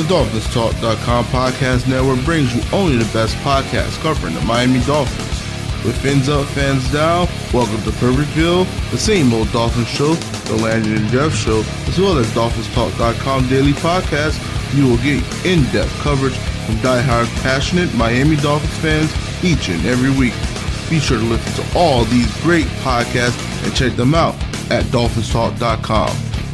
DolphinsTalk.com podcast network brings you only the best podcasts covering the Miami Dolphins. With fins up, fans down, welcome to Perfectville, the same old Dolphins show, the Landon and Jeff show, as well as DolphinsTalk.com daily podcast. You will get in-depth coverage from diehard, passionate Miami Dolphins fans each and every week. Be sure to listen to all these great podcasts and check them out at DolphinsTalk.com.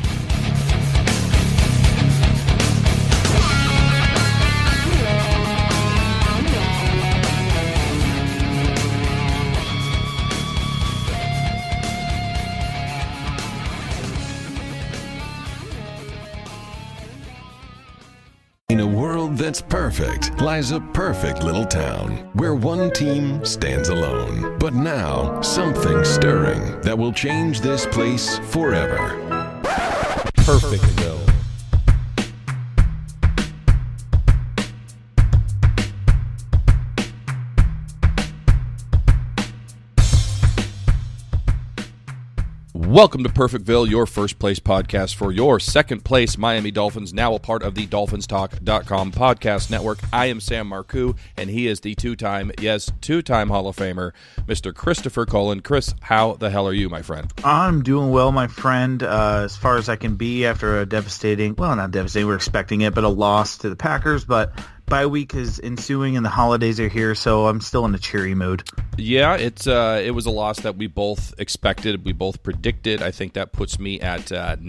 In a world that's perfect lies a perfect little town where one team stands alone. But now, something's stirring that will change this place forever. Perfectville. Welcome to Perfectville, your first place podcast for your second place Miami Dolphins, now a part of the DolphinsTalk.com podcast network. I am Sam Marcoux, and he is the two-time Hall of Famer, Mr. Christopher Cullen. Chris, how the hell are you, my friend? I'm doing well, my friend, as far as I can be after a devastating, well, not devastating, we're expecting it, but a loss to the Packers, but bye week is ensuing and the holidays are here, so I'm still in a cheery mood. Yeah, it was a loss that we both expected, we both predicted. I think that puts me at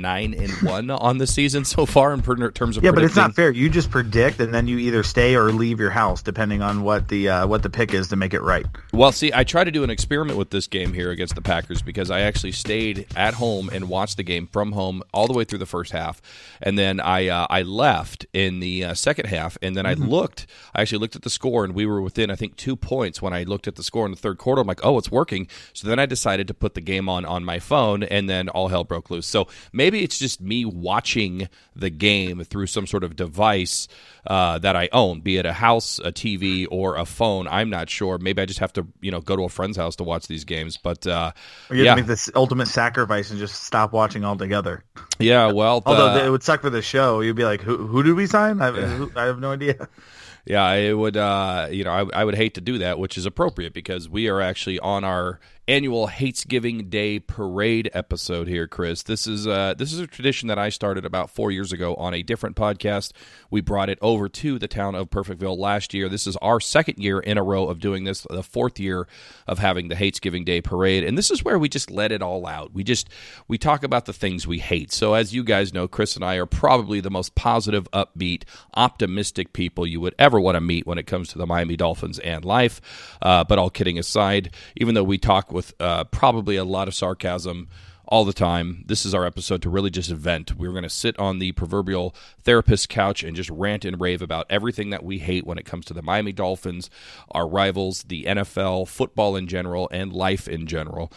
9-1 on the season so far in terms of predicting. Yeah, but it's not fair. You just predict, and then you either stay or leave your house, depending on what the pick is to make it right. Well, see, I tried to do an experiment with this game here against the Packers because I actually stayed at home and watched the game from home all the way through the first half, and then I left in the second half, and then I actually looked at the score, and we were within, I think, 2 points when I looked at the score in the third quarter. I'm like, oh, it's working. So then I decided to put the game on my phone, and then all hell broke loose. So maybe it's just me watching the game through some sort of device that I own, be it a house, a TV, or a phone. I'm not sure. Maybe I just have to, go to a friend's house to watch these games. But or you have to make this ultimate sacrifice and just stop watching altogether. Yeah, well, although it would suck for the show. You'd be like, who did we sign? I have no idea. Yeah, it would. I would hate to do that, which is appropriate because we are actually on our annual Hatesgiving Day Parade episode here, Chris. This is a tradition that I started about 4 years ago on a different podcast. We brought it over to the town of Perfectville last year. This is our second year in a row of doing this, the fourth year of having the Hatesgiving Day Parade, and this is where we just let it all out. We talk about the things we hate. So as you guys know, Chris and I are probably the most positive, upbeat, optimistic people you would ever want to meet when it comes to the Miami Dolphins and life. But all kidding aside, even though we talk with probably a lot of sarcasm all the time, this is our episode to really just vent. We're going to sit on the proverbial therapist couch and just rant and rave about everything that we hate when it comes to the Miami Dolphins, our rivals, the NFL, football in general, and life in general.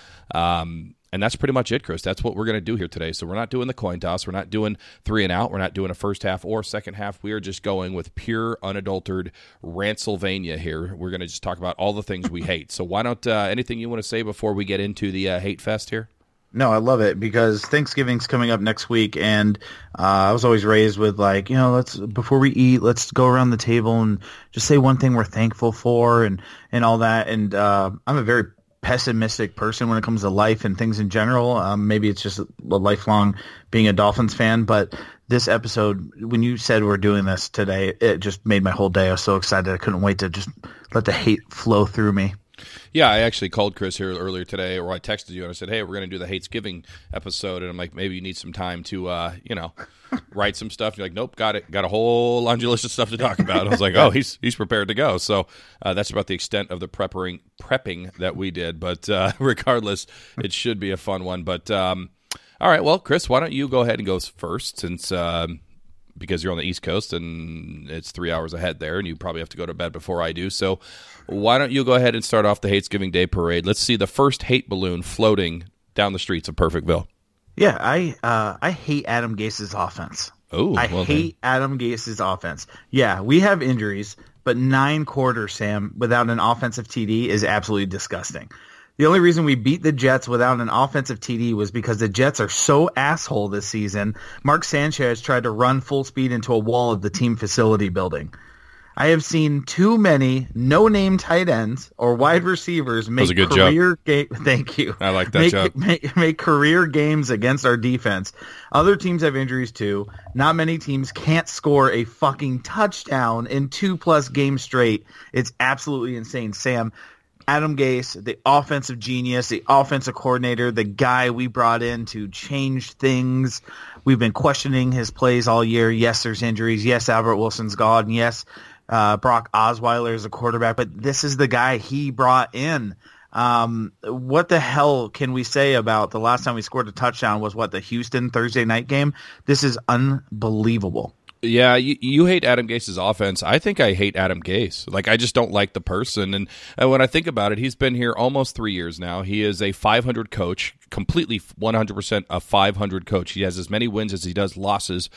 And that's pretty much it, Chris. That's what we're going to do here today. So we're not doing the coin toss. We're not doing 3 and out. We're not doing a first half or second half. We are just going with pure, unadulterated Rantsylvania here. We're going to just talk about all the things we hate. So why don't anything you want to say before we get into the hate fest here? No, I love it because Thanksgiving's coming up next week, and I was always raised with before we eat, let's go around the table and just say one thing we're thankful for and all that. And I'm a very pessimistic person when it comes to life and things in general. Maybe it's just a lifelong being a Dolphins fan, but this episode, when you said we're doing this today, it just made my whole day. I was so excited. I couldn't wait to just let the hate flow through me. Yeah, I actually called Chris here earlier today, or I texted you and I said, hey, we're going to do the Hatesgiving episode, and I'm like, maybe you need some time to, write some stuff. You're like, nope, got it. Got a whole laundry list of stuff to talk about. I was like, oh, he's prepared to go. So that's about the extent of the prepping that we did. But regardless, it should be a fun one. But all right, well, Chris, why don't you go ahead and go first since because you're on the East Coast and it's 3 hours ahead there, and you probably have to go to bed before I do. So why don't you go ahead and start off the Hatesgiving Day Parade? Let's see the first hate balloon floating down the streets of Perfectville. Yeah, I hate Adam Gase's offense. Oh, I hate Adam Gase's offense. Yeah, we have injuries, but 9 quarters, Sam, without an offensive TD is absolutely disgusting. The only reason we beat the Jets without an offensive TD was because the Jets are so asshole this season. Mark Sanchez tried to run full speed into a wall of the team facility building. I have seen too many no-name tight ends or wide receivers make career game. Thank you. I like that job. Make career games against our defense. Other teams have injuries too. Not many teams can't score a fucking touchdown in 2+ games straight. It's absolutely insane. Sam, Adam Gase, the offensive genius, the offensive coordinator, the guy we brought in to change things. We've been questioning his plays all year. Yes, there's injuries. Yes, Albert Wilson's gone. Yes, Brock Osweiler is a quarterback, but this is the guy he brought in. What the hell can we say about the last time we scored a touchdown was the Houston Thursday night game? This is unbelievable. Yeah, you hate Adam Gase's offense. I think I hate Adam Gase. Like, I just don't like the person. And when I think about it, he's been here almost 3 years now. He is a 500 coach, completely 100% a 500 coach. He has as many wins as he does losses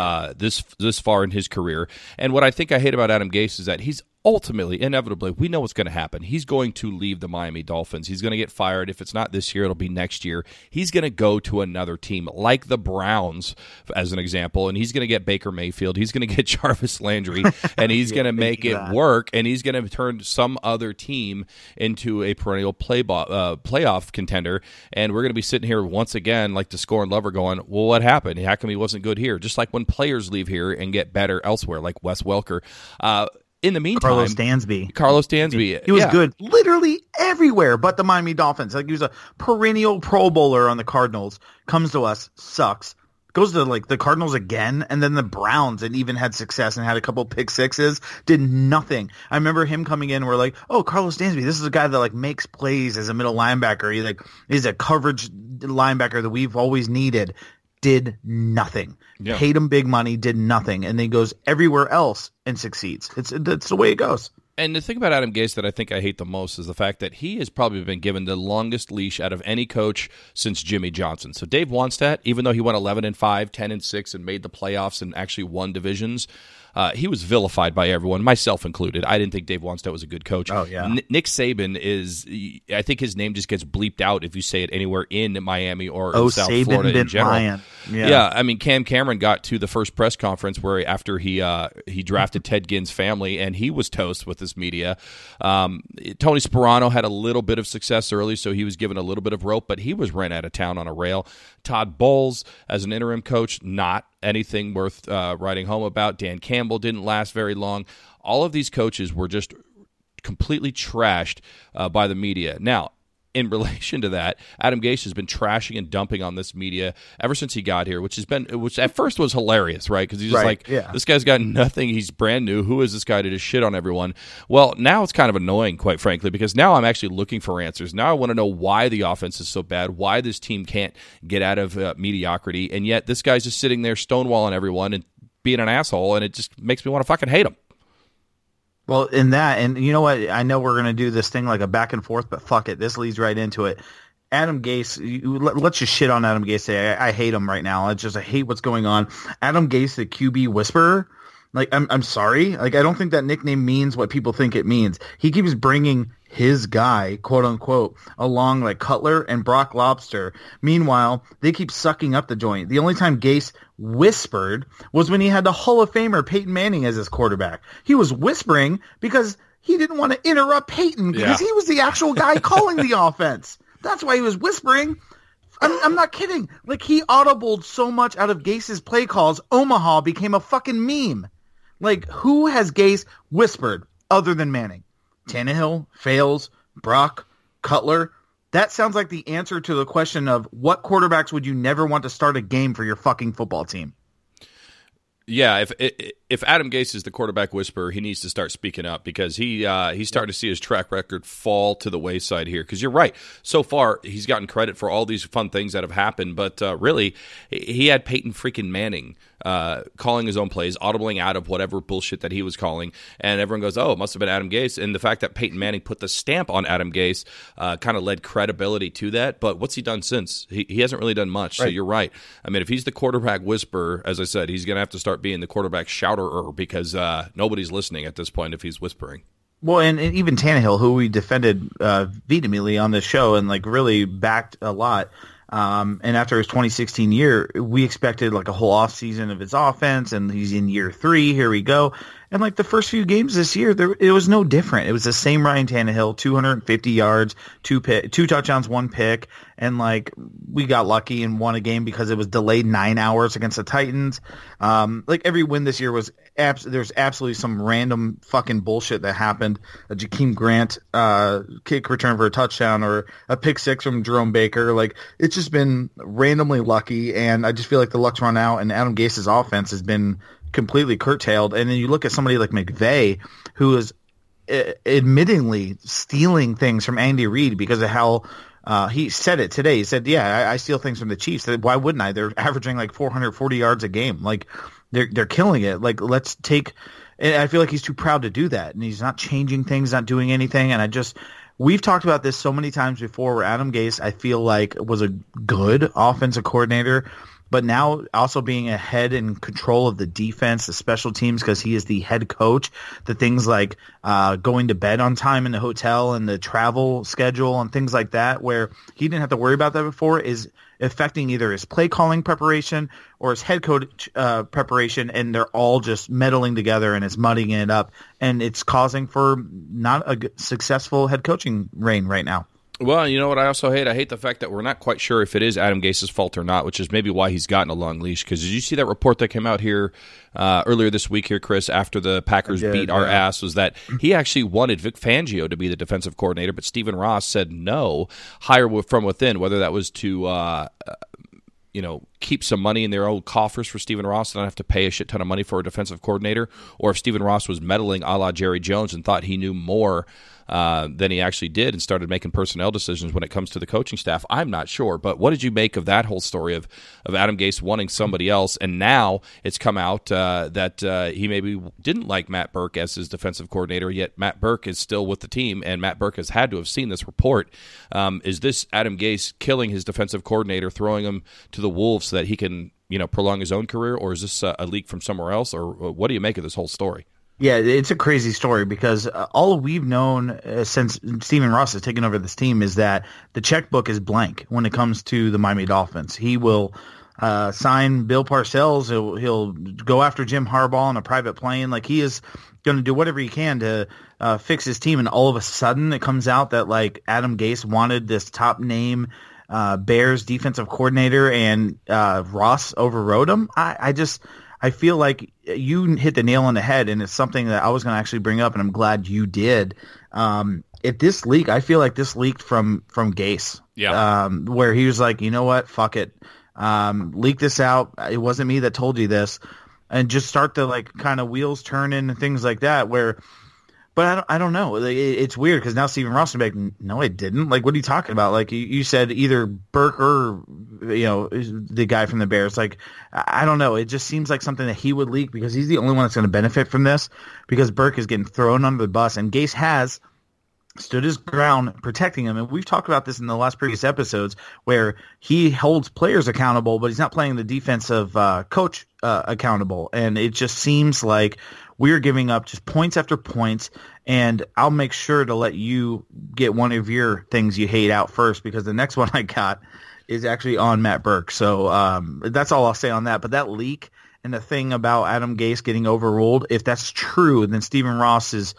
this far in his career. And what I think I hate about Adam Gase is that he's ultimately, inevitably, we know what's going to happen. He's going to leave the Miami Dolphins. He's going to get fired. If it's not this year, it'll be next year. He's going to go to another team, like the Browns, as an example, and he's going to get Baker Mayfield. He's going to get Jarvis Landry, and he's going to make it work, and he's going to turn some other team into a perennial playoff contender, and we're going to be sitting here once again like the Score and Lover going, well, what happened? How come he wasn't good here? Just like when players leave here and get better elsewhere, like Wes Welker. In the meantime, Carlos Dansby. He was good literally everywhere but the Miami Dolphins. Like, he was a perennial Pro Bowler on the Cardinals. Comes to us, sucks. Goes to the Cardinals again, and then the Browns, and even had success and had a couple pick sixes. Did nothing. I remember him coming in. We're like, oh, Carlos Dansby. This is a guy that makes plays as a middle linebacker. He's a coverage linebacker that we've always needed. Did nothing. Yeah. Paid him big money, did nothing, and then goes everywhere else and succeeds. That's the way it goes. And the thing about Adam Gase that I think I hate the most is the fact that he has probably been given the longest leash out of any coach since Jimmy Johnson. So Dave Wannstedt, even though he went 11-5, 10-6, and made the playoffs and actually won divisions, he was vilified by everyone, myself included. I didn't think Dave Wannstedt was a good coach. Oh, yeah. Nick Saban is, I think his name just gets bleeped out if you say it anywhere in Miami or in South Saban Florida in general. Lion. Yeah, I mean, Cam Cameron got to the first press conference where after he drafted Ted Ginn's family, and he was toast with his media. Tony Sperano had a little bit of success early, so he was given a little bit of rope, but he was ran out of town on a rail. Todd Bowles, as an interim coach, not anything worth writing home about. Dan Campbell didn't last very long. All of these coaches were just completely trashed by the media. Now, in relation to that, Adam Gase has been trashing and dumping on this media ever since he got here, which at first was hilarious, right? Because he's just this guy's got nothing. He's brand new. Who is this guy to just shit on everyone? Well, now it's kind of annoying, quite frankly, because now I'm actually looking for answers. Now I want to know why the offense is so bad, why this team can't get out of mediocrity, and yet this guy's just sitting there stonewalling everyone and being an asshole, and it just makes me want to fucking hate him. Well, in that, and you know what? I know we're going to do this thing like a back and forth, but fuck it. This leads right into it. Adam Gase, let's just shit on Adam Gase today. I hate him right now. I hate what's going on. Adam Gase, the QB whisperer. I'm sorry. I don't think that nickname means what people think it means. He keeps bringing his guy, quote unquote, along like Cutler and Brock Lobster. Meanwhile, they keep sucking up the joint. The only time Gase whispered was when he had the Hall of Famer Peyton Manning as his quarterback. He was whispering because he didn't want to interrupt Peyton because he was the actual guy calling the offense. That's why he was whispering. I'm not kidding. He audibled so much out of Gase's play calls, Omaha became a fucking meme. Who has Gase whispered other than Manning? Tannehill, Fales, Brock, Cutler. That sounds like the answer to the question of what quarterbacks would you never want to start a game for your fucking football team? Yeah, if Adam Gase is the quarterback whisperer, he needs to start speaking up because he's starting to see his track record fall to the wayside here. Because you're right, so far he's gotten credit for all these fun things that have happened, but really he had Peyton freaking Manning calling his own plays, audibling out of whatever bullshit that he was calling, and everyone goes, "Oh, it must have been Adam Gase." And the fact that Peyton Manning put the stamp on Adam Gase kind of led credibility to that. But what's he done since? He hasn't really done much. Right. So you're right. I mean, if he's the quarterback whisperer, as I said, he's going to have to start being the quarterback shouterer because nobody's listening at this point if he's whispering. Well, and even Tannehill, who we defended vehemently on this show and like really backed a lot. And after his 2016 year, we expected like a whole offseason of his offense, and he's in year 3. Here we go. And like the first few games this year, it was no different. It was the same Ryan Tannehill, 250 yards, 2 touchdowns, 1 pick. And like we got lucky and won a game because it was delayed 9 hours against the Titans. Like every win this year was there's absolutely some random fucking bullshit that happened. A Jakeem Grant kick return for a touchdown or a pick 6 from Jerome Baker. Like it's just been randomly lucky, and I just feel like the luck's run out, and Adam Gase's offense has been completely curtailed. And then you look at somebody like McVay, who is admittingly stealing things from Andy Reid because of how he said it today. He said, yeah, I steal things from the Chiefs. Why wouldn't I? They're averaging like 440 yards a game. Like they're killing it. Like let's take – and I feel like he's too proud to do that, and he's not changing things, not doing anything. And we've talked about this so many times before where Adam Gase, I feel like, was a good offensive coordinator, but now also being ahead in control of the defense, the special teams, because he is the head coach, the things like going to bed on time in the hotel and the travel schedule and things like that, where he didn't have to worry about that before, is affecting either his play calling preparation or his head coach preparation, and they're all just meddling together, and it's muddying it up, and it's causing for not a successful head coaching reign right now. Well, you know what I also hate? I hate the fact that we're not quite sure if it is Adam Gase's fault or not, which is maybe why he's gotten a long leash. Because did you see that report that came out here earlier this week here, Chris, after the Packers beat our ass, was that he actually wanted Vic Fangio to be the defensive coordinator, but Stephen Ross said no, hire from within, whether that was to keep some money in their old coffers for Stephen Ross and not have to pay a shit ton of money for a defensive coordinator, or if Stephen Ross was meddling a la Jerry Jones and thought he knew more than he actually did and started making personnel decisions when it comes to the coaching staff. I'm not sure. But what did you make of that whole story of Adam Gase wanting somebody else? And now it's come out that he maybe didn't like Matt Burke as his defensive coordinator, yet Matt Burke is still with the team, and Matt Burke has had to have seen this report. Is this Adam Gase killing his defensive coordinator, throwing him to the wolves so that he can prolong his own career, or is this a leak from somewhere else, or what do you make of this whole story? Yeah, it's a crazy story because all we've known since Stephen Ross has taken over this team is that the checkbook is blank when it comes to the Miami Dolphins. He will sign Bill Parcells. He'll go after Jim Harbaugh on a private plane. Like, he is going to do whatever he can to fix his team. And all of a sudden it comes out that like Adam Gase wanted this top name Bears defensive coordinator and Ross overrode him. I feel like you hit the nail on the head, and it's something that I was going to actually bring up, and I'm glad you did. At this leak, I feel like this leaked from Gase. Yeah. Where he was like, you know what, fuck it. Leak this out. It wasn't me that told you this. And just start the like kind of wheels turning and things like that But I don't know. It's weird because now Stephen Ross is like, no, I didn't. Like, what are you talking about? Like, you said either Burke or, the guy from the Bears. Like, I don't know. It just seems like something that he would leak because he's the only one that's going to benefit from this because Burke is getting thrown under the bus. And Gase has stood his ground protecting him. And we've talked about this in the last previous episodes where he holds players accountable, but he's not playing the defensive coach accountable. And it just seems like we're giving up just points after points, and I'll make sure to let you get one of your things you hate out first because the next one I got is actually on Matt Burke. So that's all I'll say on that. But that leak and the thing about Adam Gase getting overruled, if that's true, then Stephen Ross is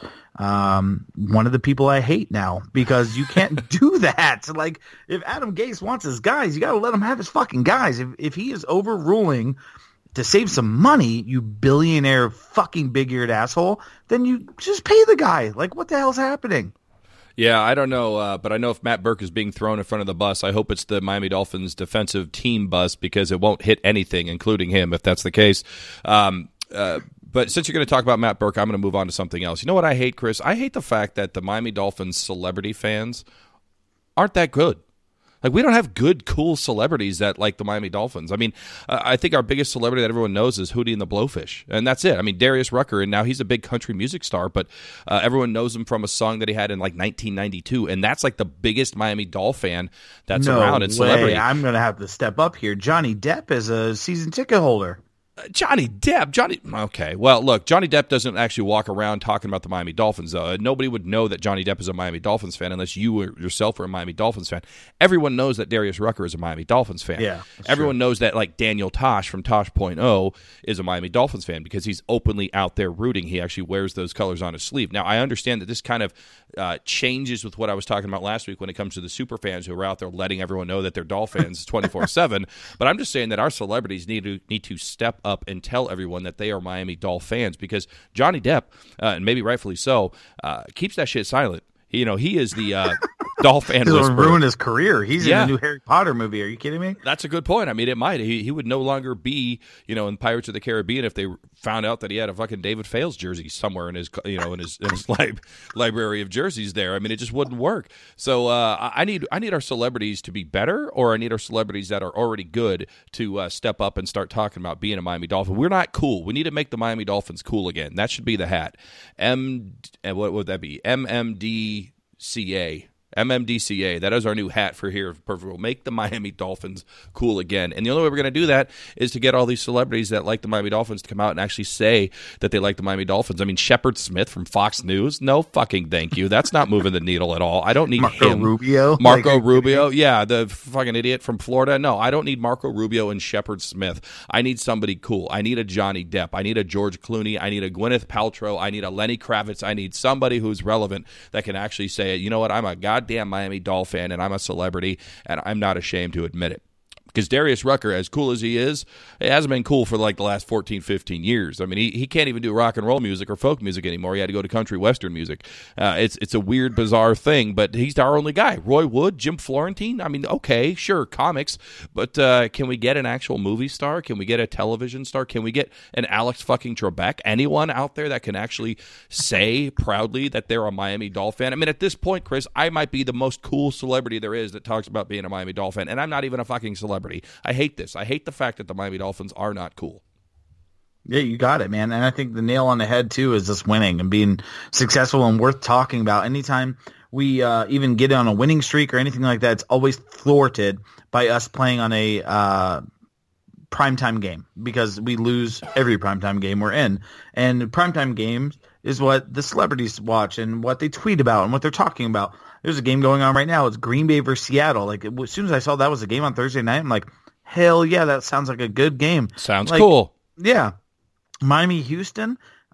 one of the people I hate now because you can't do that. Like, if Adam Gase wants his guys, you got to let him have his fucking guys. If he is overruling to save some money, you billionaire fucking big-eared asshole, then you just pay the guy. Like, what the hell's happening? Yeah, I don't know, but I know if Matt Burke is being thrown in front of the bus, I hope it's the Miami Dolphins defensive team bus because it won't hit anything, including him, if that's the case. But since you're going to talk about Matt Burke, I'm going to move on to something else. You know what I hate, Chris? I hate the fact that the Miami Dolphins celebrity fans aren't that good. Like, we don't have good, cool celebrities that like the Miami Dolphins. I mean, I think our biggest celebrity that everyone knows is Hootie and the Blowfish, and that's it. I mean, Darius Rucker, and now he's a big country music star, but everyone knows him from a song that he had in, like, 1992, and that's, like, the biggest Miami Doll fan that's around in celebrity. I'm going to have to step up here. Johnny Depp is a season ticket holder. Johnny Depp. Okay, well, look, Johnny Depp doesn't actually walk around talking about the Miami Dolphins, though. Nobody would know that Johnny Depp is a Miami Dolphins fan unless you yourself are a Miami Dolphins fan. Everyone knows that Darius Rucker is a Miami Dolphins fan. Yeah, everyone knows that, like, Daniel Tosh from Tosh.0 is a Miami Dolphins fan because he's openly out there rooting. He actually wears those colors on his sleeve. Now, I understand that this kind of changes with what I was talking about last week when it comes to the super fans who are out there letting everyone know that they're Dolphins 24/7. But I'm just saying that our celebrities need to step up and tell everyone that they are Miami Dolphin fans, because Johnny Depp, and maybe rightfully so, keeps that shit silent. He is the Dolphin He's whisperer. ruin his career. He's in the new Harry Potter movie. Are you kidding me? That's a good point. I mean, it might. He would no longer be, in Pirates of the Caribbean if they found out that he had a fucking David Fales jersey somewhere in his, in his library of jerseys there. I mean, it just wouldn't work. So I need our celebrities to be better, or I need our celebrities that are already good to step up and start talking about being a Miami Dolphin. We're not cool. We need to make the Miami Dolphins cool again. That should be the hat. What would that be? MMDCA. That is our new hat for here. Perfect. We'll make the Miami Dolphins cool again. And the only way we're going to do that is to get all these celebrities that like the Miami Dolphins to come out and actually say that they like the Miami Dolphins. I mean, Shepard Smith from Fox News. No fucking thank you. That's not moving the needle at all. I don't need him. Marco Rubio. Yeah, the fucking idiot from Florida. No, I don't need Marco Rubio and Shepard Smith. I need somebody cool. I need a Johnny Depp. I need a George Clooney. I need a Gwyneth Paltrow. I need a Lenny Kravitz. I need somebody who's relevant that can actually say, you know what, I'm a goddamn Miami Dolphin fan, and I'm a celebrity, and I'm not ashamed to admit it. Because Darius Rucker, as cool as he is, it hasn't been cool for like the last 14, 15 years. I mean, he can't even do rock and roll music or folk music anymore. He had to go to country western music. It's a weird, bizarre thing, but he's our only guy. Roy Wood, Jim Florentine. I mean, okay, sure, comics, but can we get an actual movie star? Can we get a television star? Can we get an Alex fucking Trebek? Anyone out there that can actually say proudly that they're a Miami Dolphin fan? I mean, at this point, Chris, I might be the most cool celebrity there is that talks about being a Miami Dolphin fan, and I'm not even a fucking celebrity. I hate this. I hate the fact that the Miami Dolphins are not cool. Yeah, you got it, man. And I think the nail on the head, too, is just winning and being successful and worth talking about. Anytime we even get on a winning streak or anything like that, it's always thwarted by us playing on a primetime game, because we lose every primetime game we're in. And primetime games is what the celebrities watch and what they tweet about and what they're talking about. There's a game going on right now. It's Green Bay versus Seattle. Like, as soon as I saw that was a game on Thursday night, I'm like, hell yeah, that sounds like a good game. Sounds cool. Yeah. Miami, Houston.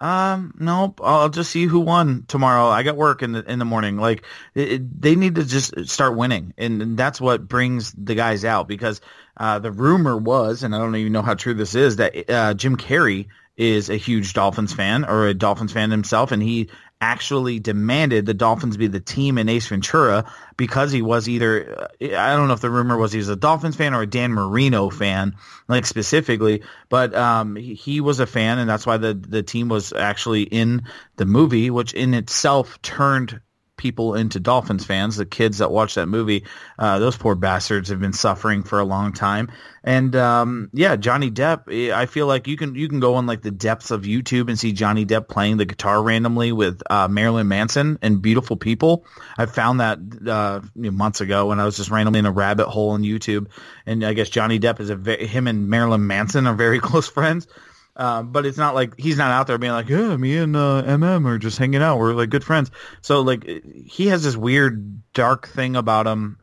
Nope. I'll just see who won tomorrow. I got work in the morning. Like, they need to just start winning, and that's what brings the guys out. Because the rumor was, and I don't even know how true this is, that Jim Carrey is a huge Dolphins fan, or a Dolphins fan himself, and he actually demanded the Dolphins be the team in Ace Ventura because he was either, I don't know if the rumor was he was a Dolphins fan or a Dan Marino fan, like specifically, but he was a fan, and that's why the team was actually in the movie, which in itself turned people into Dolphins fans. The kids that watch that movie, those poor bastards have been suffering for a long time. And Johnny Depp, I feel like you can go on like the depths of YouTube and see Johnny Depp playing the guitar randomly with Marilyn Manson and Beautiful People. I found that months ago when I was just randomly in a rabbit hole on YouTube, and I guess Johnny Depp is him and Marilyn Manson are very close friends. But it's not like he's not out there being like, yeah, me and MM are just hanging out. We're like good friends. So like he has this weird dark thing about him,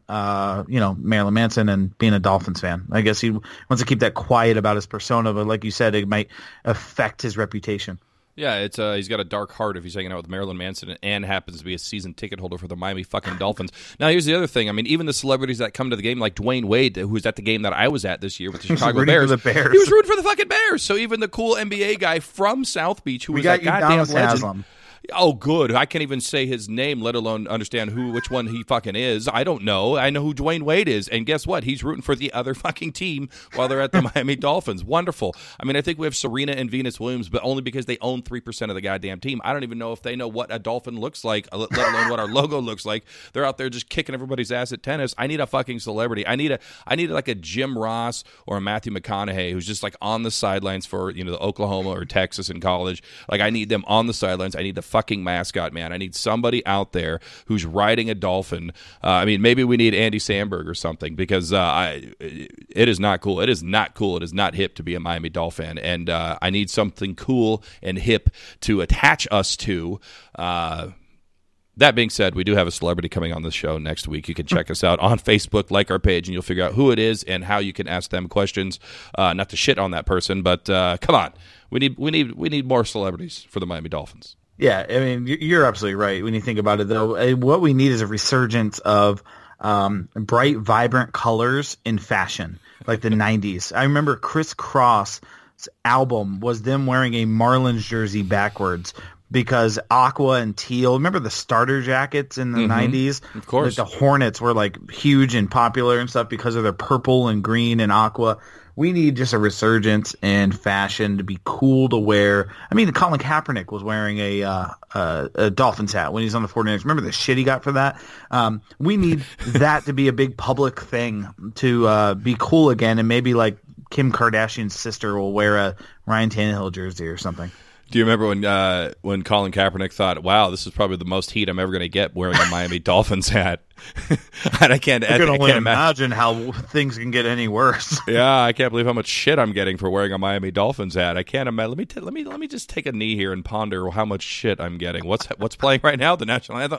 Marilyn Manson and being a Dolphins fan. I guess he wants to keep that quiet about his persona, but like you said, it might affect his reputation. Yeah, it's he's got a dark heart if he's hanging out with Marilyn Manson and happens to be a season ticket holder for the Miami fucking Dolphins. Now, here's the other thing. I mean, even the celebrities that come to the game, like Dwayne Wade, who was at the game that I was at this year with the Chicago Bears. He was rooting for the fucking Bears. So even the cool NBA guy from South Beach, who was that goddamn legend. Haslam. Oh, good. I can't even say his name, let alone understand which one he fucking is. I don't know. I know who Dwayne Wade is. And guess what? He's rooting for the other fucking team while they're at the Miami Dolphins. Wonderful. I mean, I think we have Serena and Venus Williams, but only because they own 3% of the goddamn team. I don't even know if they know what a dolphin looks like, let alone what our logo looks like. They're out there just kicking everybody's ass at tennis. I need a fucking celebrity. I need like a Jim Ross or a Matthew McConaughey who's just like on the sidelines for, the Oklahoma or Texas in college. Like, I need them on the sidelines. I need the fucking mascot, man. I need somebody out there who's riding a dolphin. I mean, maybe we need Andy Samberg or something, because it is not cool. It is not cool. It is not hip to be a Miami Dolphin, and I need something cool and hip to attach us to. That being said, we do have a celebrity coming on the show next week. You can check us out on Facebook, like our page, and you'll figure out who it is and how you can ask them questions. Not to shit on that person, but come on, we need more celebrities for the Miami Dolphins. Yeah, I mean, you're absolutely right when you think about it, though. What we need is a resurgence of bright, vibrant colors in fashion, like the 90s. I remember Criss Cross' album was them wearing a Marlins jersey backwards, because aqua and teal. Remember the starter jackets in the 90s? Of course. Like the Hornets were like huge and popular and stuff because of their purple and green and aqua. We need just a resurgence in fashion to be cool to wear. I mean, Colin Kaepernick was wearing a Dolphins hat when he's on the 49ers. Remember the shit he got for that? We need that to be a big public thing to be cool again, and maybe like Kim Kardashian's sister will wear a Ryan Tannehill jersey or something. Do you remember when Colin Kaepernick thought, "Wow, this is probably the most heat I'm ever going to get wearing a Miami Dolphins hat"? And I can't imagine how things can get any worse. Yeah, I can't believe how much shit I'm getting for wearing a Miami Dolphins hat. I can't imagine. Let me just take a knee here and ponder how much shit I'm getting. What's playing right now? The national anthem.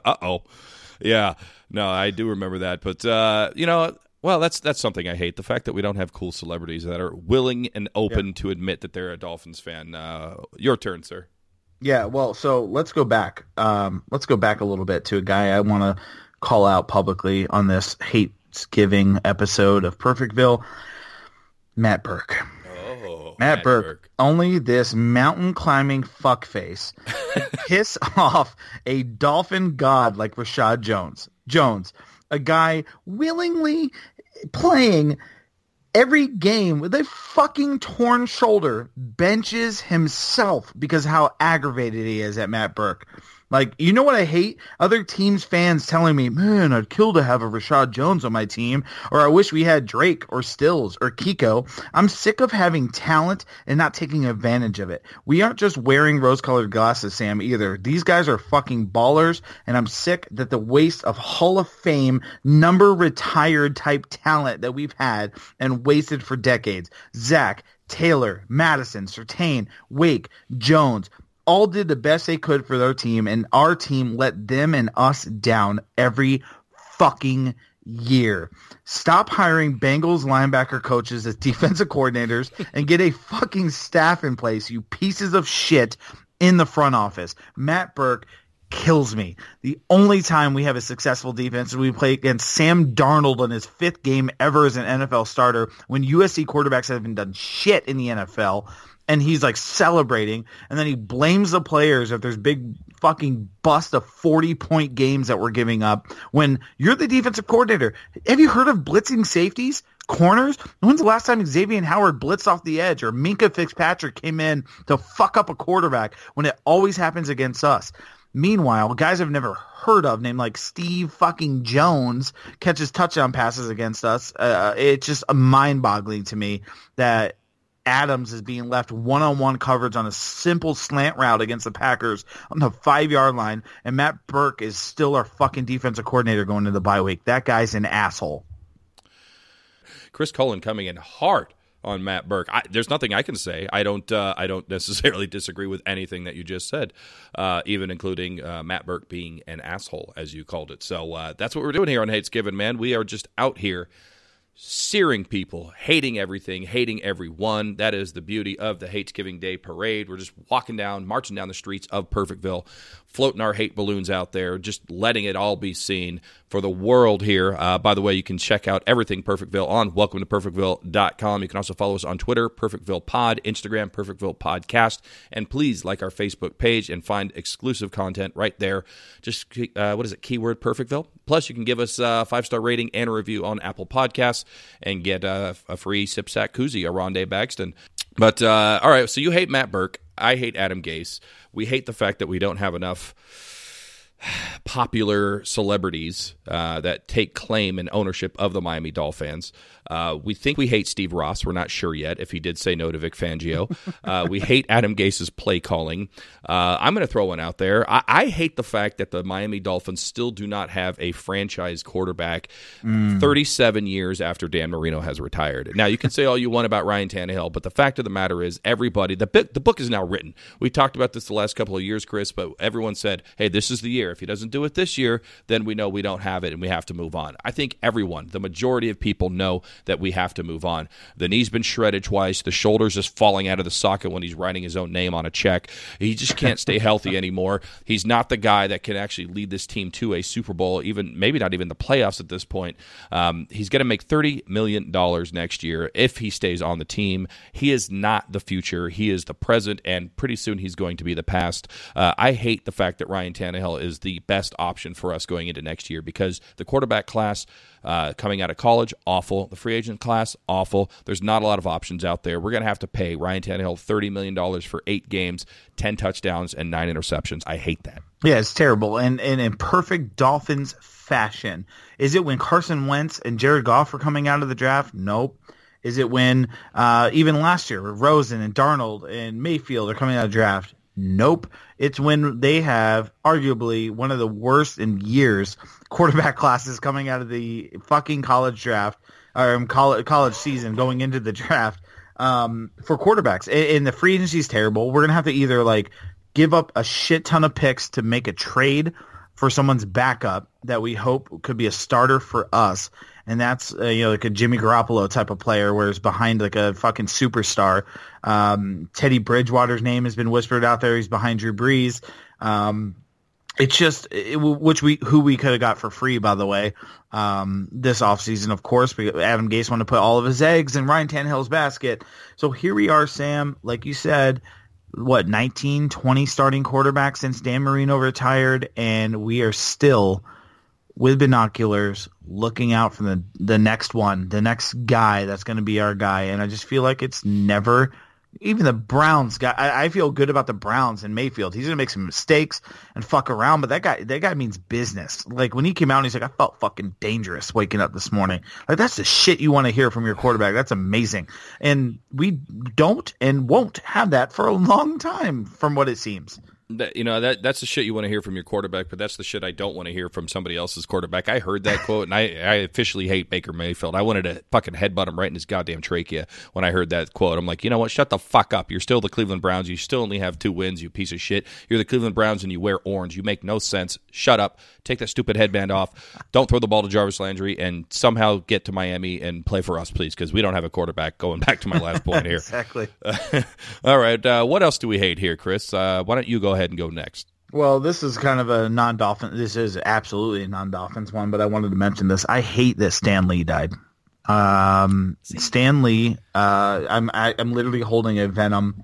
Yeah. No, I do remember that. But well, that's something I hate. The fact that we don't have cool celebrities that are willing and open to admit that they're a Dolphins fan. Your turn, sir. Yeah, well, so let's go back. Let's go back a little bit to a guy I want to call out publicly on this hate-giving episode of Perfectville, Matt Burke. Oh, Matt Burke. Only this mountain-climbing fuckface piss off a Dolphin god like Rashad Jones, a guy willingly playing every game with a fucking torn shoulder, benches himself because how aggravated he is at Matt Burke. Like, you know what I hate? Other teams' fans telling me, man, I'd kill to have a Rashad Jones on my team, or I wish we had Drake or Stills or Kiko. I'm sick of having talent and not taking advantage of it. We aren't just wearing rose-colored glasses, Sam, either. These guys are fucking ballers, and I'm sick that the waste of Hall of Fame, number-retired type talent that we've had and wasted for decades. Zach, Taylor, Madison, Surtain, Wake, Jones, all did the best they could for their team, and our team let them and us down every fucking year. Stop hiring Bengals linebacker coaches as defensive coordinators and get a fucking staff in place, you pieces of shit, in the front office. Matt Burke kills me. The only time we have a successful defense is we play against Sam Darnold in his 5th game ever as an NFL starter when USC quarterbacks haven't done shit in the NFL. And he's like celebrating, and then he blames the players if there's big fucking bust of 40-point games that we're giving up when you're the defensive coordinator. Have you heard of blitzing safeties, corners? When's the last time Xavier Howard blitzed off the edge or Minkah Fitzpatrick came in to fuck up a quarterback when it always happens against us? Meanwhile, guys I've never heard of, named like Steve fucking Jones, catches touchdown passes against us. It's just mind-boggling to me that Adams is being left one-on-one coverage on a simple slant route against the Packers on the 5-yard line, and Matt Burke is still our fucking defensive coordinator going into the bye week. That guy's an asshole. Chris Cullen coming in hard on Matt Burke. There's nothing I can say. I don't necessarily disagree with anything that you just said, even including Matt Burke being an asshole, as you called it. So that's what we're doing here on Hates Given, man. We are just out here searing people, hating everything, hating everyone. That is the beauty of the Hates-Giving Day Parade. We're just walking down, marching down the streets of Perfectville, floating our hate balloons out there, just letting it all be seen for the world here. By the way, you can check out everything Perfectville on welcometoperfectville.com. You can also follow us on Twitter, Perfectville Pod, Instagram, Perfectville Podcast, and please like our Facebook page and find exclusive content right there. Just, keyword Perfectville. Plus, you can give us a 5-star rating and a review on Apple Podcasts and get a free Sip Sack koozie, a Rondé Bagston. But, all right, so you hate Matt Burke. I hate Adam Gase. We hate the fact that we don't have enough popular celebrities that take claim and ownership of the Miami Dolphins. We think we hate Steve Ross. We're not sure yet if he did say no to Vic Fangio. We hate Adam Gase's play calling. I'm going to throw one out there. I hate the fact that the Miami Dolphins still do not have a franchise quarterback 37 years after Dan Marino has retired. Now, you can say all you want about Ryan Tannehill, but the fact of the matter is everybody, the book is now written. We talked about this the last couple of years, Chris, but everyone said, hey, this is the year. If he doesn't do it this year, then we know we don't have it and we have to move on. I think everyone, the majority of people know that we have to move on. The knee's been shredded twice. The shoulder's just falling out of the socket when he's writing his own name on a check. He just can't stay healthy anymore. He's not the guy that can actually lead this team to a Super Bowl, even maybe not even the playoffs at this point. He's going to make $30 million next year if he stays on the team. He is not the future. He is the present, and pretty soon he's going to be the past. I hate the fact that Ryan Tannehill is the best option for us going into next year because the quarterback class coming out of college, awful. The free agent class, awful. There's not a lot of options out there. We're going to have to pay Ryan Tannehill $30 million for 8 games, 10 touchdowns, and 9 interceptions. I hate that. Yeah, it's terrible. And in perfect Dolphins fashion. Is it when Carson Wentz and Jared Goff were coming out of the draft? Nope. Is it when even last year, Rosen and Darnold and Mayfield are coming out of the draft? Nope. It's when they have arguably one of the worst in years quarterback classes coming out of the fucking college draft or college season going into the draft for quarterbacks. And the free agency is terrible. We're going to have to either like give up a shit ton of picks to make a trade for someone's backup that we hope could be a starter for us. And that's like a Jimmy Garoppolo type of player where it's behind like a fucking superstar. Teddy Bridgewater's name has been whispered out there. He's behind Drew Brees. It's just who we could have got for free, by the way, this offseason, of course. Because Adam Gase wanted to put all of his eggs in Ryan Tannehill's basket. So here we are, Sam, like you said, 19, 20 starting quarterbacks since Dan Marino retired, and we are still with binoculars looking out for the next one, the next guy that's going to be our guy. And I just feel like it's never even the Browns guy. I feel good about the Browns and Mayfield. He's going to make some mistakes and fuck around, but that guy means business. Like when he came out and he's like, I felt fucking dangerous waking up this morning. Like that's the shit you want to hear from your quarterback. That's amazing. And we don't and won't have that for a long time from what it seems. That's the shit you want to hear from your quarterback, but that's the shit I don't want to hear from somebody else's quarterback. I heard that quote, and I officially hate Baker Mayfield. I wanted to fucking headbutt him right in his goddamn trachea when I heard that quote. I'm like, you know what? Shut the fuck up. You're still the Cleveland Browns. You still only have 2 wins, you piece of shit. You're the Cleveland Browns, and you wear orange. You make no sense. Shut up. Take that stupid headband off. Don't throw the ball to Jarvis Landry, and somehow get to Miami and play for us, please, because we don't have a quarterback. Going back to my last point here. Exactly. All right. What else do we hate here, Chris? Why don't you go ahead and go next? Well, this is kind of a non-Dolphin. This is absolutely a non-Dolphins one, but I wanted to mention this. I hate that Stan Lee died. Stan Lee, I'm literally holding a Venom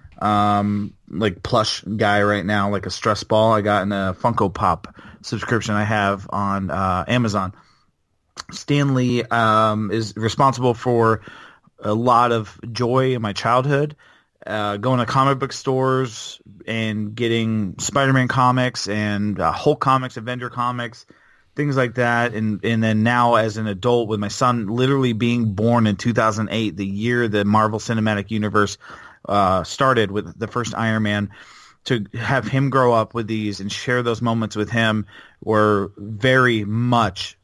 like plush guy right now, like a stress ball I got in a Funko Pop subscription I have on Amazon. Stan Lee is responsible for a lot of joy in my childhood. Going to comic book stores and getting Spider-Man comics and Hulk comics, Avenger comics, things like that. And then now as an adult with my son literally being born in 2008, the year the Marvel Cinematic Universe started with the first Iron Man, to have him grow up with these and share those moments with him were very much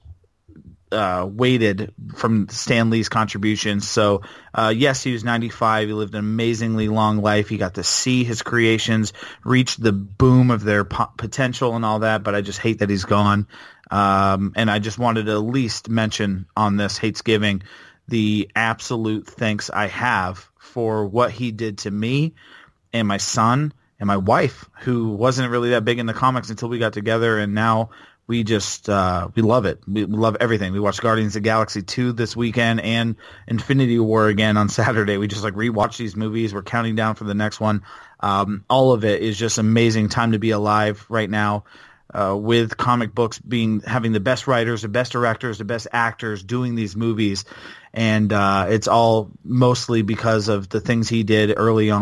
weighted from Stan Lee's contributions. So, yes, he was 95. He lived an amazingly long life. He got to see his creations reach the boom of their potential and all that, but I just hate that he's gone. And I just wanted to at least mention on this Hatesgiving the absolute thanks I have for what he did to me and my son and my wife, who wasn't really that big in the comics until we got together, and now we just we love it. We love everything. We watched Guardians of the Galaxy 2 this weekend and Infinity War again on Saturday. We just rewatch these movies. We're counting down for the next one. All of it is just amazing time to be alive right now, with comic books having the best writers, the best directors, the best actors doing these movies. And it's all mostly because of the things he did early on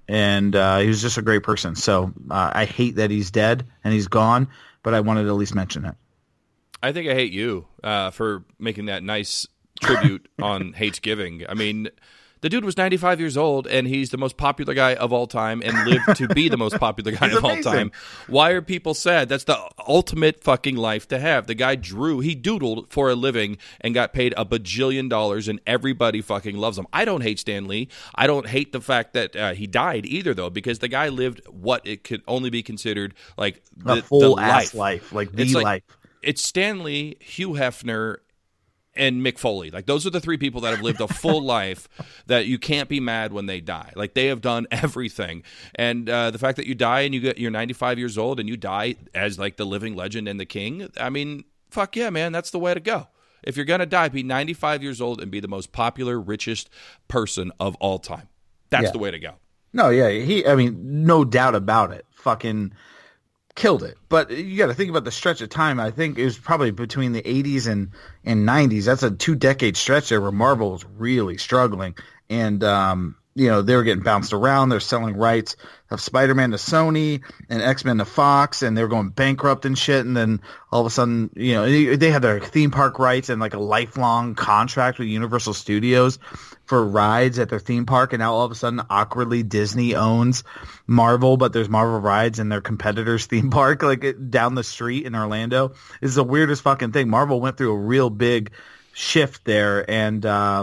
and he was just a great person. So I hate that he's dead and he's gone, but I wanted to at least mention it. I think I hate you for making that nice tribute on Hatesgiving. I mean, the dude was 95 years old, and he's the most popular guy of all time and lived to be the most popular guy of all time. Why are people sad? That's the ultimate fucking life to have. The guy he doodled for a living and got paid $1 bajillion, and everybody fucking loves him. I don't hate Stan Lee. I don't hate the fact that he died either, though, because the guy lived what it could only be considered like a full-ass life, like the life. It's Stan Lee, Hugh Hefner, and Mick Foley. Like, those are the three people that have lived a full life that you can't be mad when they die. Like, they have done everything. And the fact that you die and you're 95 years old and you die as, like, the living legend and the king, I mean, fuck yeah, man, that's the way to go. If you're going to die, be 95 years old and be the most popular, richest person of all time. That's the way to go. No, yeah, no doubt about it. Fucking killed it. But you got to think about the stretch of time. I think it was probably between the 80s and 90s. That's a 2-decade stretch there where Marvel was really struggling. And, they were getting bounced around. They're selling rights of Spider-Man to Sony and X-Men to Fox, and they were going bankrupt and shit. And then all of a sudden, they had their theme park rights and like a lifelong contract with Universal Studios for rides at their theme park. And now all of a sudden, awkwardly, Disney owns Marvel, but there's Marvel rides in their competitor's theme park, like down the street in Orlando. It's the weirdest fucking thing. Marvel went through a real big shift there, and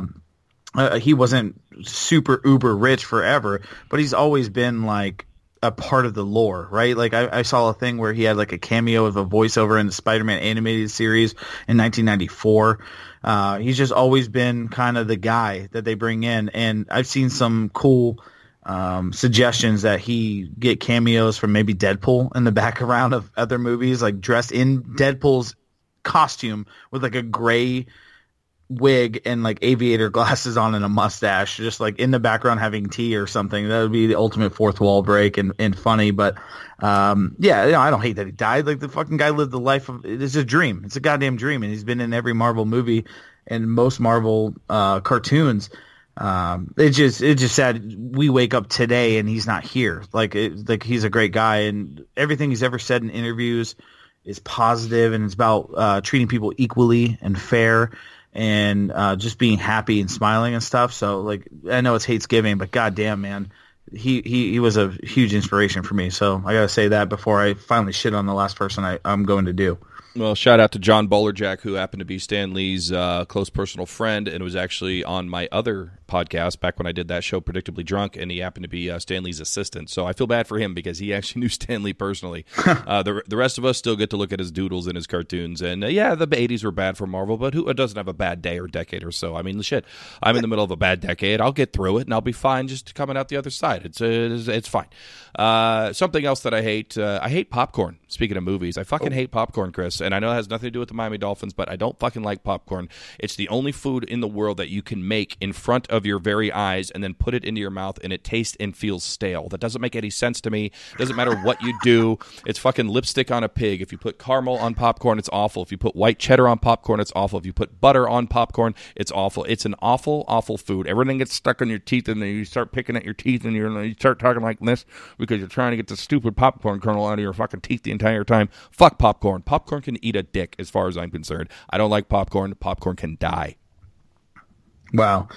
he wasn't super uber rich forever, but he's always been like a part of the lore, right? Like I saw a thing where he had like a cameo of a voiceover in the Spider-Man animated series in 1994. He's just always been kind of the guy that they bring in, and I've seen some cool suggestions that he get cameos from maybe Deadpool in the background of other movies, like dressed in Deadpool's costume with like a gray wig and like aviator glasses on and a mustache, just like in the background having tea or something. That would be the ultimate fourth wall break and funny. But I don't hate that he died. Like, the fucking guy lived the life of, it's a dream. It's a goddamn dream, and he's been in every Marvel movie and most Marvel cartoons. It's just sad we wake up today and he's not here. Like he's a great guy, and everything he's ever said in interviews is positive, and it's about treating people equally and fair, and just being happy and smiling and stuff. So, like, I know it's Hatesgiving, but goddamn, man, he was a huge inspiration for me. So I gotta say that before I finally shit on the last person I'm going to do. Well, shout out to John Bolerjack, who happened to be Stan Lee's close personal friend, and was actually on my other podcast back when I did that show, Predictably Drunk, and he happened to be Stan Lee's assistant. So I feel bad for him because he actually knew Stan Lee personally. The rest of us still get to look at his doodles and his cartoons. And the 80s were bad for Marvel, but who doesn't have a bad day or decade or so? I mean, shit, I'm in the middle of a bad decade. I'll get through it, and I'll be fine just coming out the other side. It's fine. Something else that I hate popcorn. Speaking of movies, I fucking hate popcorn, Chris. And I know it has nothing to do with the Miami Dolphins, but I don't fucking like popcorn. It's the only food in the world that you can make in front of your very eyes and then put it into your mouth and it tastes and feels stale. That doesn't make any sense to me. It doesn't matter what you do. It's fucking lipstick on a pig. If you put caramel on popcorn, it's awful. If you put white cheddar on popcorn, it's awful. If you put butter on popcorn, it's awful. It's an awful, awful food. Everything gets stuck in your teeth, and then you start picking at your teeth, and you start talking like this because you're trying to get the stupid popcorn kernel out of your fucking teeth the entire time. Fuck popcorn. Popcorn can eat a dick as far as I'm concerned. I don't like popcorn. Popcorn can die. Wow.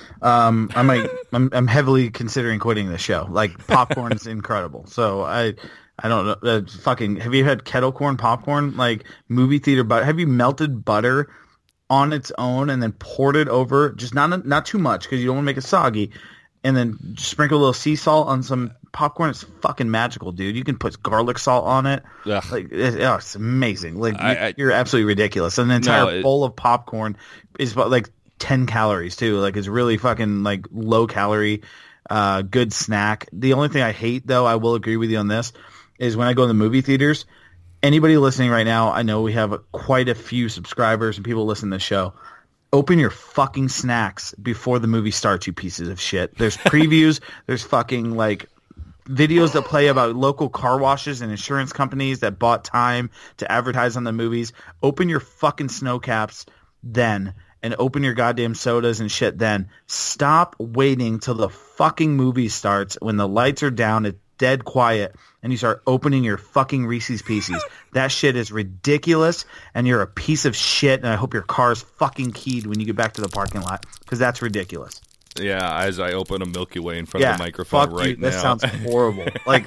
I'm heavily considering quitting the show. Like, popcorn is incredible. So I don't know. Have you had kettle corn popcorn? Like, movie theater butter? Have you melted butter on its own and then poured it over? Just not too much, because you don't want to make it soggy. And then just sprinkle a little sea salt on some popcorn. It's fucking magical, dude. You can put garlic salt on it. Ugh. Like, it's amazing. Like, you're absolutely ridiculous. And an entire bowl of popcorn is about like 10 calories too. Like, it's really fucking like low calorie, good snack. The only thing I hate, though, I will agree with you on this, is when I go in the movie theaters. Anybody listening right now, I know we have quite a few subscribers and people listen to the show. Open your fucking snacks before the movie starts, you pieces of shit. There's previews. There's fucking like videos that play about local car washes and insurance companies that bought time to advertise on the movies. Open your fucking snow caps then and open your goddamn sodas and shit then. Stop waiting till the fucking movie starts when the lights are down, it's dead quiet, and you start opening your fucking Reese's Pieces. That shit is ridiculous, and you're a piece of shit, and I hope your car is fucking keyed when you get back to the parking lot, because that's ridiculous. Yeah, as I open a Milky Way in front of the microphone now. That sounds horrible.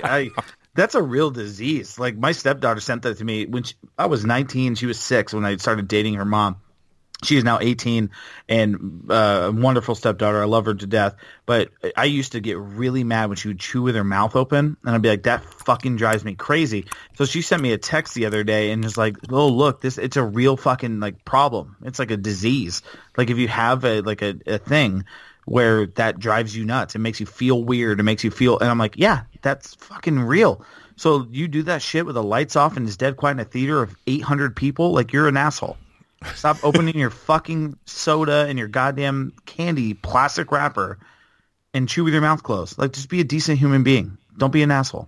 That's a real disease. Like, my stepdaughter sent that to me when I was 19. She was 6 when I started dating her mom. She is now 18 and a wonderful stepdaughter. I love her to death. But I used to get really mad when she would chew with her mouth open. And I'd be like, that fucking drives me crazy. So she sent me a text the other day and was like, oh, look, it's a real fucking like problem. It's like a disease. Like if you have a thing where that drives you nuts, it makes you feel weird. It makes you feel, and I'm like, yeah, that's fucking real. So you do that shit with the lights off and it's dead quiet in a theater of 800 people? Like, you're an asshole. Stop opening your fucking soda and your goddamn candy plastic wrapper and chew with your mouth closed. Like, just be a decent human being. Don't be an asshole.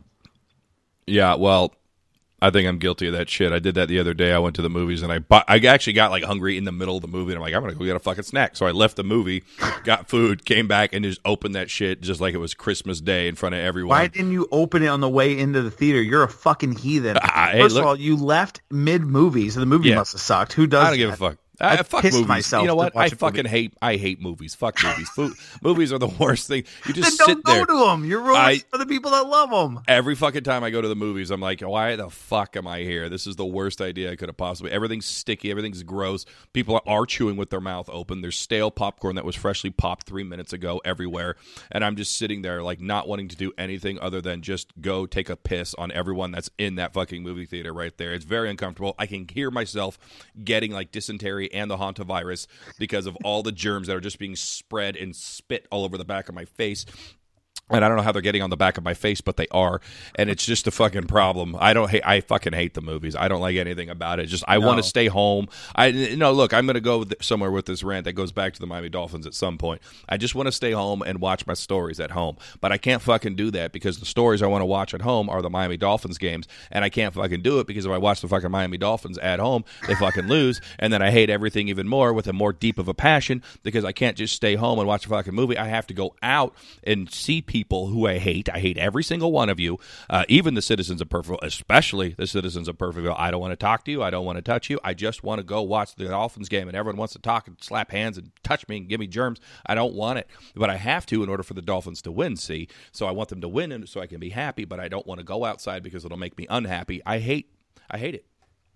Yeah, well, I think I'm guilty of that shit. I did that the other day. I went to the movies and I actually got like hungry in the middle of the movie and I'm like, I'm going to go get a fucking snack. So I left the movie, got food, came back and just opened that shit just like it was Christmas Day in front of everyone. Why didn't you open it on the way into the theater? You're a fucking heathen. First of all, you left mid-movie, so the movie must have sucked. Who does I don't give a fuck. I fuck pissed movies. myself. You know what? I fucking hate movies. Fuck movies. Movies are the worst thing. You just then sit don't there. go to them. You're ruining for the people that love them. Every fucking time I go to the movies, I'm like, why the fuck am I here? This is the worst idea I could have possibly. Everything's sticky. Everything's gross. People are chewing with their mouth open. There's stale popcorn that was freshly popped 3 minutes ago everywhere. And I'm just sitting there like not wanting to do anything other than just go take a piss on everyone that's in that fucking movie theater right there. It's very uncomfortable. I can hear myself getting like dysentery and the hantavirus because of all the germs that are just being spread and spit all over the back of my face. And I don't know how they're getting on the back of my face, but they are. And it's just a fucking problem. I fucking hate the movies. I don't like anything about it. I want to stay home. Look, I'm going to go somewhere with this rant that goes back to the Miami Dolphins at some point. I just want to stay home and watch my stories at home. But I can't fucking do that because the stories I want to watch at home are the Miami Dolphins games. And I can't fucking do it because if I watch the fucking Miami Dolphins at home, they fucking lose. And then I hate everything even more with a more deep of a passion because I can't just stay home and watch a fucking movie. I have to go out and see people who I hate. I hate every single one of you, even the citizens of Perfectville, especially the citizens of Perfectville. I don't want to talk to you. I don't want to touch you. I just want to go watch the Dolphins game, and everyone wants to talk and slap hands and touch me and give me germs. I don't want it, but I have to in order for the Dolphins to win, see? So I want them to win and so I can be happy, but I don't want to go outside because it'll make me unhappy. I hate it.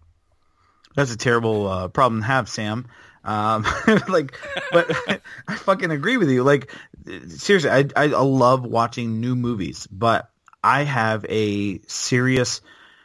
That's a terrible problem to have, Sam. But I fucking agree with you. Like, seriously, I love watching new movies, but I have a serious,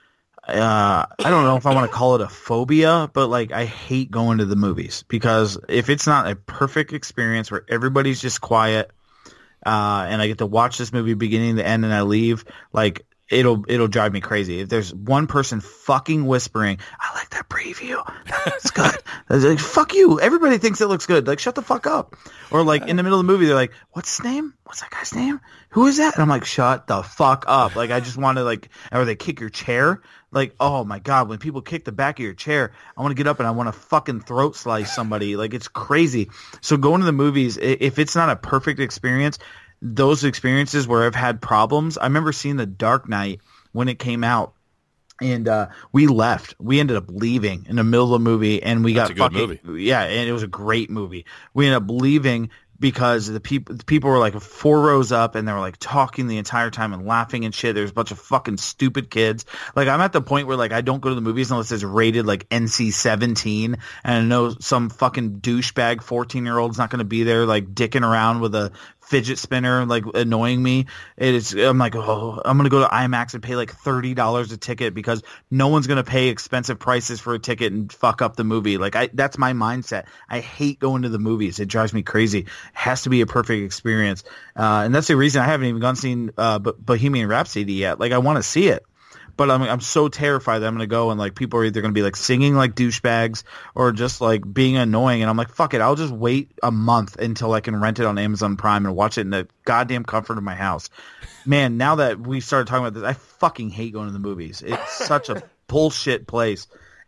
I don't know if I want to call it a phobia, but like I hate going to the movies because if it's not a perfect experience where everybody's just quiet, and I get to watch this movie beginning to end and I leave, like, it'll drive me crazy. If there's one person fucking whispering, I like that preview. That looks good. Like, fuck you. Everybody thinks it looks good. Like, shut the fuck up. Or like in the middle of the movie, they're like, what's his name? What's that guy's name? Who is that? And I'm like, shut the fuck up. Like, I just want to like, or they kick your chair. Like, oh my God, when people kick the back of your chair, I want to get up and I want to fucking throat slice somebody. Like, it's crazy. So going to the movies, if it's not a perfect experience, those experiences where I've had problems. I remember seeing The Dark Knight when it came out, and we left. We ended up leaving in the middle of the movie, and we got a good movie. Yeah, and it was a great movie. We ended up leaving because the people were like 4 rows up and they were like talking the entire time and laughing and shit. There's a bunch of fucking stupid kids. Like, I'm at the point where like I don't go to the movies unless it's rated like NC-17, and I know some fucking douchebag 14-year-old's not going to be there like dicking around with a fidget spinner, like annoying me. I'm like, oh, I'm going to go to IMAX and pay like $30 a ticket because no one's going to pay expensive prices for a ticket and fuck up the movie. Like, that's my mindset. I hate going to the movies. It drives me crazy. It has to be a perfect experience. And that's the reason I haven't even gone seen Bohemian Rhapsody yet. Like, I want to see it. But I'm so terrified that I'm going to go and like people are either going to be like singing like douchebags or just like being annoying. And I'm like, fuck it. I'll just wait a month until I can rent it on Amazon Prime and watch it in the goddamn comfort of my house. Man, now that we started talking about this, I fucking hate going to the movies. It's such a bullshit place.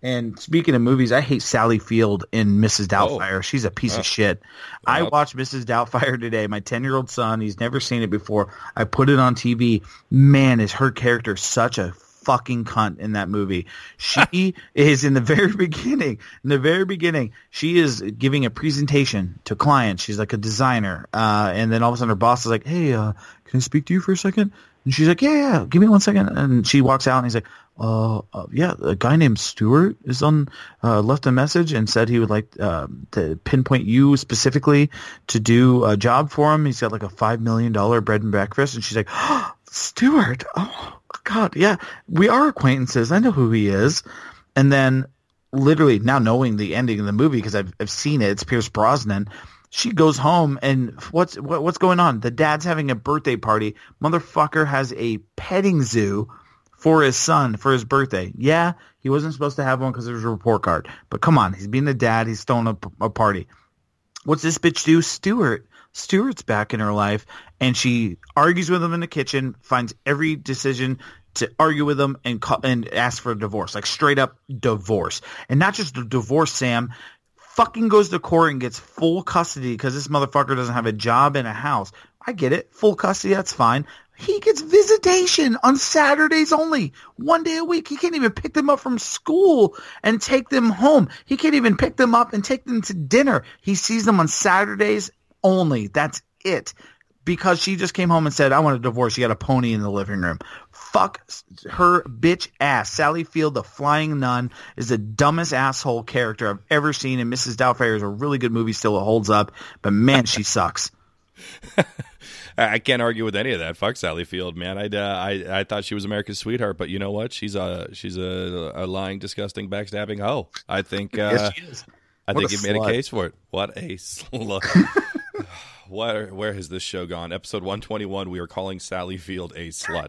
And speaking of movies, I hate Sally Field in Mrs. Doubtfire. She's a piece of shit. I watched Mrs. Doubtfire today. My 10-year-old son, he's never seen it before. I put it on TV. Man, is her character such a fucking cunt in that movie. She is in the very beginning, she is giving a presentation to clients. She's like a designer. And then all of a sudden her boss is like, hey, can I speak to you for a second? And she's like, yeah, give me 1 second. And she walks out and he's like, yeah, a guy named Stuart is left a message and said he would like to pinpoint you specifically to do a job for him. He's got like a $5 million bread and breakfast. And she's like, oh, Stuart, oh God, yeah, we are acquaintances. I know who he is. And then literally now knowing the ending of the movie, because I've seen it, it's Pierce Brosnan. She goes home and what's going on? The dad's having a birthday party. Motherfucker has a petting zoo for his son for his birthday. Yeah, he wasn't supposed to have one because there was a report card. But come on, he's being a dad. He's throwing a party. What's this bitch do? Stuart's back in her life, and she argues with him in the kitchen, finds every decision to argue with him and ask for a divorce, like straight up divorce. And not just a divorce, Sam. Fucking goes to court and gets full custody because this motherfucker doesn't have a job and a house. I get it. Full custody, that's fine. He gets visitation on Saturdays only. 1 day a week. He can't even pick them up from school and take them home. He can't even pick them up and take them to dinner. He sees them on Saturdays only. That's it. Because she just came home and said, I want a divorce. She got a pony in the living room. Fuck her bitch ass. Sally Field, the Flying Nun, is the dumbest asshole character I've ever seen. And Mrs. Doubtfire is a really good movie. Still, it holds up. But man, she sucks. I can't argue with any of that. Fuck Sally Field, man. I thought she was America's sweetheart, but you know what? She's a lying, disgusting, backstabbing hoe. I think Yes, she is. I think you made a case for it. What a slut. Where has this show gone? Episode 121. We are calling Sally Field a slut.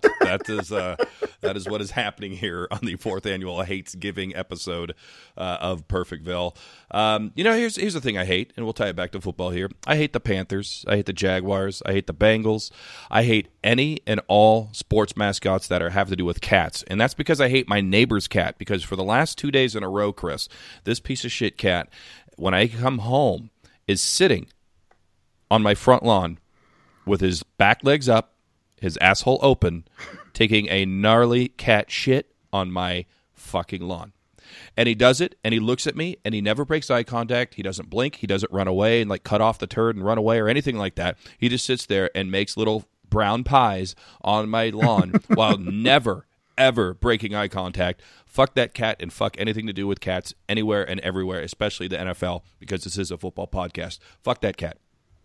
That is what is happening here on the 4th annual Hatesgiving episode of Perfectville. Here's the thing I hate, and we'll tie it back to football here. I hate the Panthers. I hate the Jaguars. I hate the Bengals. I hate any and all sports mascots that have to do with cats, and that's because I hate my neighbor's cat. Because for the last 2 days in a row, Chris, this piece of shit cat, when I come home, is sitting on my front lawn with his back legs up, his asshole open, taking a gnarly cat shit on my fucking lawn. And he does it, and he looks at me, and he never breaks eye contact. He doesn't blink. He doesn't run away and like cut off the turd and run away or anything like that. He just sits there and makes little brown pies on my lawn while never, ever breaking eye contact. Fuck that cat and fuck anything to do with cats anywhere and everywhere, especially the NFL, because this is a football podcast. Fuck that cat.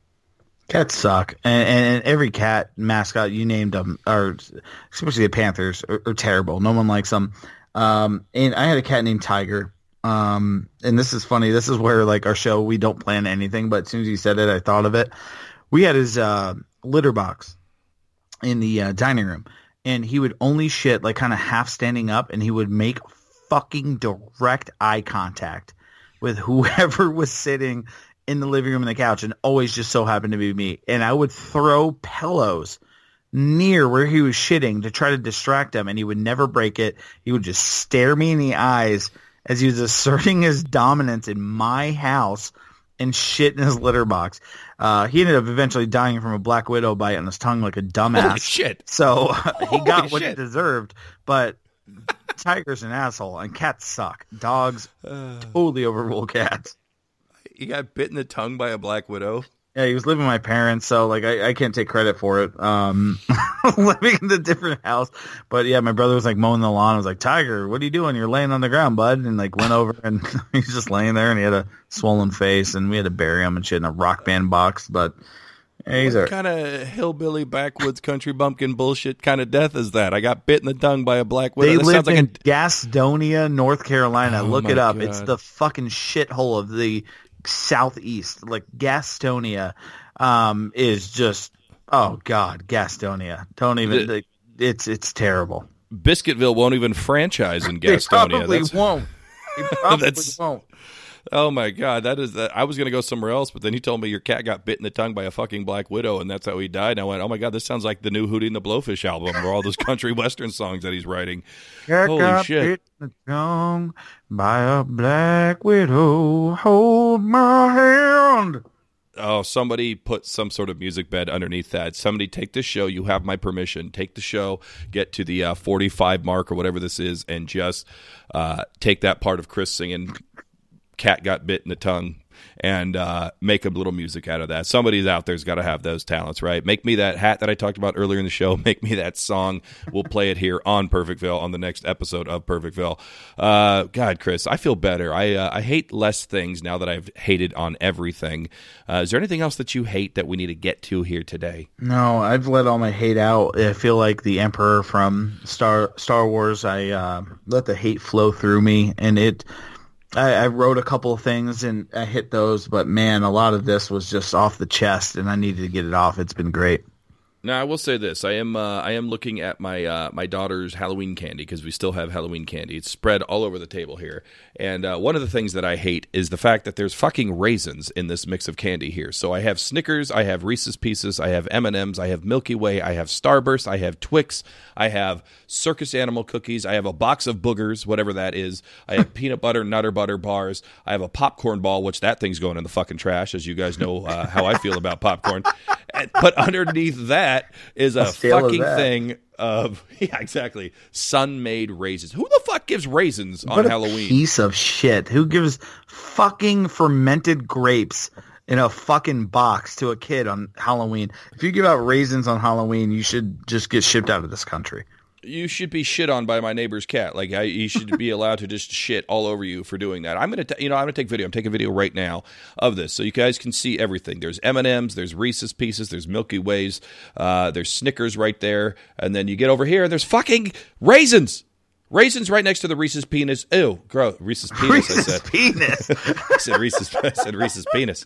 Cats suck, and every cat mascot you named them, or especially the Panthers, are terrible. No one likes them. And I had a cat named Tiger. And this is funny. This is where like our show, we don't plan anything, but as soon as you said it, I thought of it. We had his litter box in the dining room, and he would only shit like kind of half standing up, and he would make fucking direct eye contact with whoever was sitting in the living room and the couch, and always just so happened to be me. And I would throw pillows near where he was shitting to try to distract him, and he would never break it. He would just stare me in the eyes as he was asserting his dominance in my house and shit in his litter box. He ended up eventually dying from a black widow bite on his tongue like a dumbass. Holy shit. So he got what he deserved, but Tiger's an asshole, and cats suck. Dogs totally overrule cats. He got bit in the tongue by a black widow. Yeah, he was living with my parents, so like I can't take credit for it. Living in a different house, but yeah, my brother was like mowing the lawn. I was like, "Tiger, what are you doing? You're laying on the ground, bud." And like went over, and he's just laying there, and he had a swollen face, and we had to bury him and shit in a Rock Band box. But yeah, he's what kind of hillbilly backwoods country bumpkin bullshit kind of death is that? I got bit in the tongue by a black widow. They that live sounds in Gastonia, North Carolina. Oh, look it up. God. It's the fucking shithole of the southeast. Like Gastonia is just, oh God, Gastonia. Don't even. It's terrible. Biscuitville won't even franchise in Gastonia. They probably won't. They probably won't. Oh my God, that is that. I was gonna go somewhere else, but then he told me your cat got bit in the tongue by a fucking black widow, and that's how he died. And I went, oh my God, this sounds like the new Hootie and the Blowfish album, or all those country western songs that he's writing. Cat Holy got shit! bit in the tongue by a black widow. Hold my hand. Oh, somebody put some sort of music bed underneath that. Somebody take this show. You have my permission. Take the show, get to the 45 mark or whatever this is, and just take that part of Chris singing "Cat Got Bit in the Tongue" and make a little music out of that. Somebody's out there's got to have those talents, right? Make me that hat that I talked about earlier in the show. Make me that song. We'll play it here on Perfectville on the next episode of Perfectville. God, Chris, I feel better. I hate less things now that I've hated on everything. Is there anything else that you hate that we need to get to here today? No, I've let all my hate out. I feel like the Emperor from Star Wars. I let the hate flow through me, and I wrote a couple of things and I hit those, but man, a lot of this was just off the chest, and I needed to get it off. It's been great. Now, I will say this: I am looking at my my daughter's Halloween candy, because we still have Halloween candy. It's spread all over the table here, and one of the things that I hate is the fact that there's fucking raisins in this mix of candy here. So I have Snickers, I have Reese's Pieces, I have M&Ms, I have Milky Way, I have Starburst, I have Twix, I have Circus Animal cookies, I have a box of boogers, whatever that is. I have peanut butter, Nutter Butter bars. I have a popcorn ball, which that thing's going in the fucking trash, as you guys know how I feel about popcorn. But underneath that is a fucking thing of, yeah, exactly, sun-made raisins. Who the fuck gives raisins on Halloween? Piece of shit. Who gives fucking fermented grapes in a fucking box to a kid on Halloween? If you give out raisins on Halloween, you should just get shipped out of this country. You should be shit on by my neighbor's cat. Like, you should be allowed to just shit all over you for doing that. I'm gonna take video. I'm taking video right now of this, so you guys can see everything. There's M&Ms, there's Reese's Pieces, there's Milky Ways, there's Snickers right there, and then you get over here and there's fucking raisins. Raisins right next to the Reese's penis. Ew, gross. Reese's penis. Reese's I said penis. I said Reese's penis.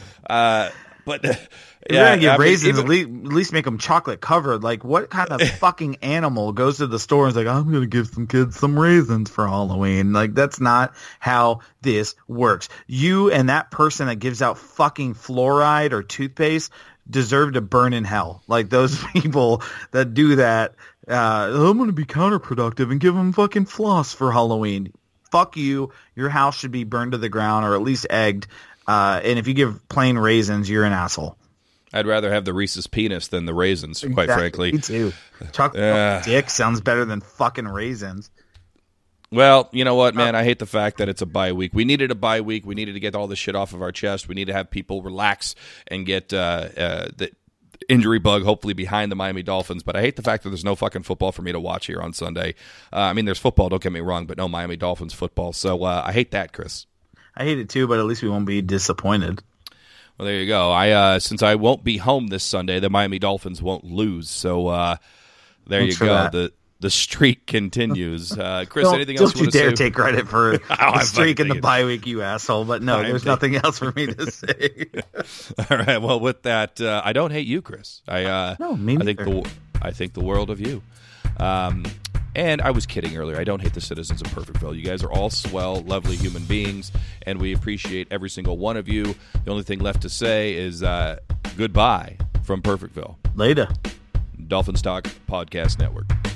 But yeah, get raisins. At least make them chocolate covered. Like, what kind of fucking animal goes to the store and is like, I'm going to give some kids some raisins for Halloween? Like, that's not how this works. You and that person that gives out fucking fluoride or toothpaste deserve to burn in hell. Like, those people that do that, I'm going to be counterproductive and give them fucking floss for Halloween. Fuck you. Your house should be burned to the ground or at least egged. And if you give plain raisins, you're an asshole. I'd rather have the Reese's penis than the raisins, quite frankly. Me too. Chocolate dick sounds better than fucking raisins. Well, you know what, man? I hate the fact that it's a bye week. We needed a bye week. We needed to get all this shit off of our chest. We need to have people relax and get the injury bug hopefully behind the Miami Dolphins. But I hate the fact that there's no fucking football for me to watch here on Sunday. I mean, there's football, don't get me wrong, but no Miami Dolphins football. So I hate that, Chris. I hate it too, but at least we won't be disappointed. Well, there you go. Since I won't be home this Sunday, the Miami Dolphins won't lose. So there you go. The streak continues. Chris, anything else you want to say? Don't you dare take credit for the streak in the bye week, you asshole. But no, there's nothing else for me to say. All right. Well, with that, I don't hate you, Chris. No, me neither. I think the world of you. And I was kidding earlier. I don't hate the citizens of Perfectville. You guys are all swell, lovely human beings, and we appreciate every single one of you. The only thing left to say is goodbye from Perfectville. Later. Dolphins Talk Podcast Network.